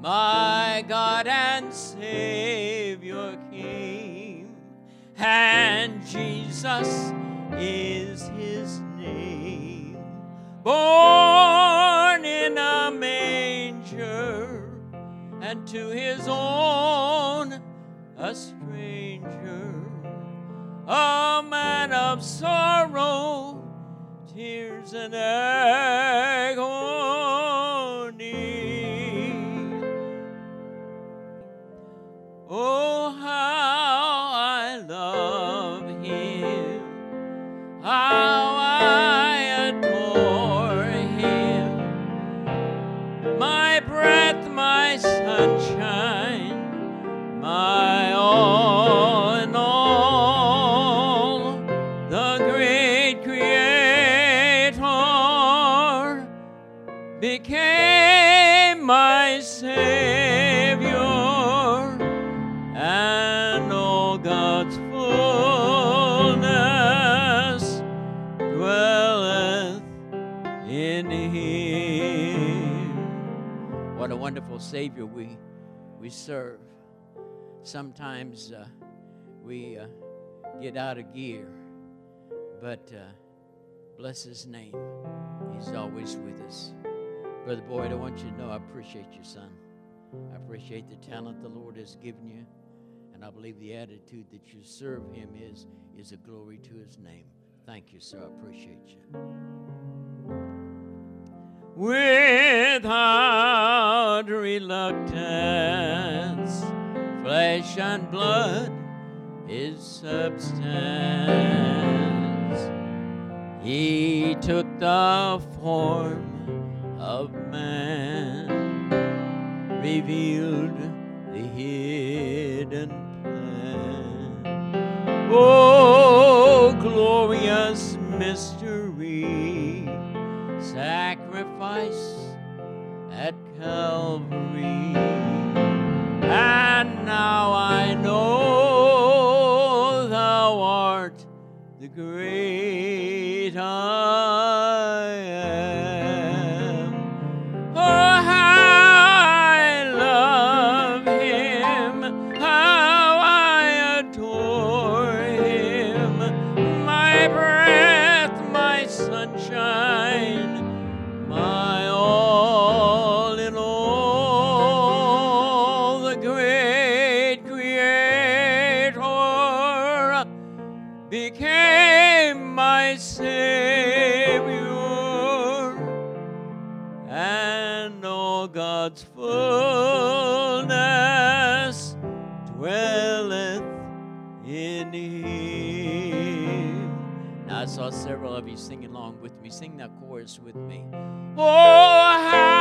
my God and Savior came, and Jesus is his name. Born in a manger, and to his own a stranger, a man of sorrow, tears and agony. Oh, how I love him, how I adore him, my breath, my sunshine, my all in all, the great Creator became my Savior, and all God's fullness dwelleth in him. What a wonderful Savior we serve. Sometimes we get out of gear, but bless his name. He's always with us. Brother Boyd, I want you to know I appreciate you, son. I appreciate the talent the Lord has given you, and I believe the attitude that you serve him is a glory to his name. Thank you, sir. I appreciate you. Without reluctance, flesh and blood is substance. He took the form of man, revealed the hidden plan. Oh, glorious mystery, sacrifice at Calvary. And now I know thou art the great I am. Oh, how I love him, how I adore him, my breath, my sunshine, my all in all, the great Creator became my Savior, and all God's fullness dwelleth in him. Now I saw several of you singing along with me. Sing that chorus with me. Oh, how